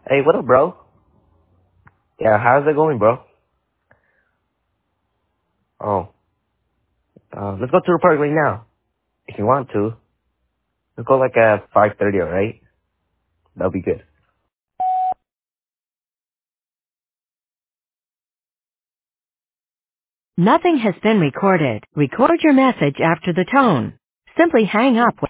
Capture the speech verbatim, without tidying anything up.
Hey, what up, bro? Yeah, how's it going, bro? Oh, uh, let's go to the park right now. If you want to. Let's go like at five thirty, alright? That'll be good. Nothing has been recorded. Record your message after the tone. Simply hang up.